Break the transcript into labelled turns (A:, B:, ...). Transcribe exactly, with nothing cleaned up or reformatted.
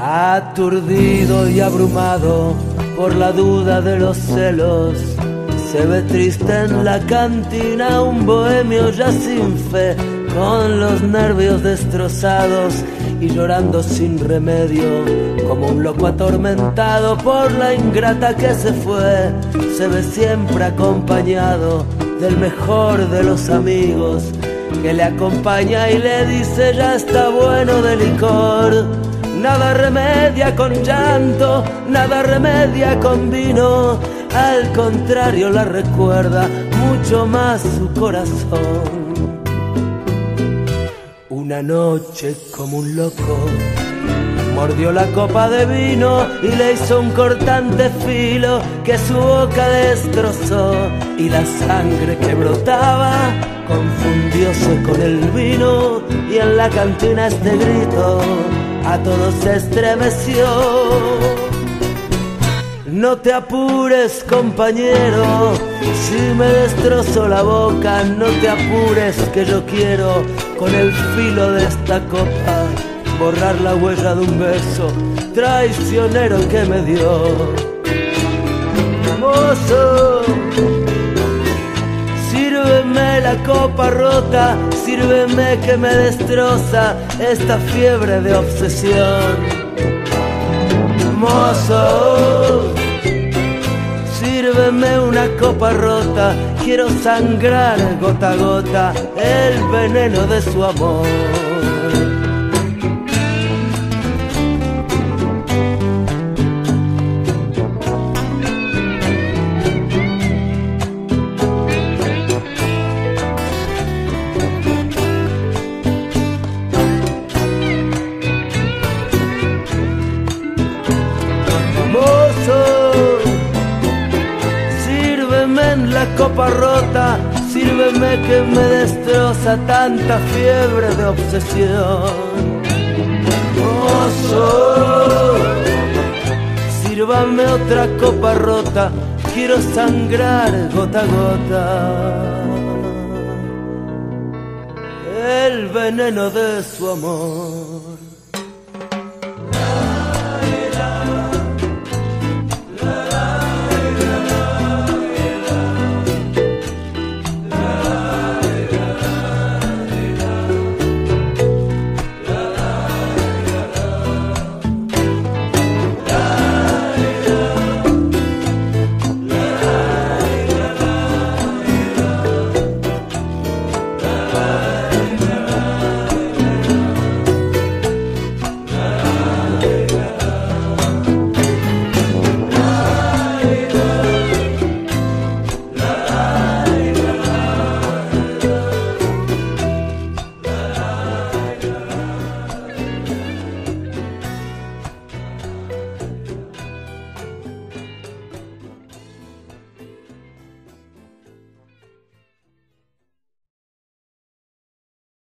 A: Aturdido y abrumado por la duda de los celos, se ve triste en la cantina un bohemio ya sin fe, con los nervios destrozados y llorando sin remedio, como un loco atormentado por la ingrata que se fue. Se ve siempre acompañado del mejor de los amigos, que le acompaña y le dice: ya está bueno de licor. Nada remedia con llanto, nada remedia con vino, al contrario la recuerda mucho más su corazón. Una noche como un loco mordió la copa de vino y le hizo un cortante filo que su boca destrozó, y la sangre que brotaba confundióse con el vino, y en la cantina este grito a todos se estremeció. No te apures, compañero, si me destrozo la boca, no te apures, que yo quiero con el filo de esta copa borrar la huella de un beso traicionero que me dio. Mozo, sírveme la copa rota, sírveme que me destroza esta fiebre de obsesión. Mozo, sírveme una copa rota, quiero sangrar gota a gota el veneno de su amor. La copa rota, sírveme que me destroza tanta fiebre de obsesión. Mozo, sírvame otra copa rota, quiero sangrar gota a gota el veneno de su amor.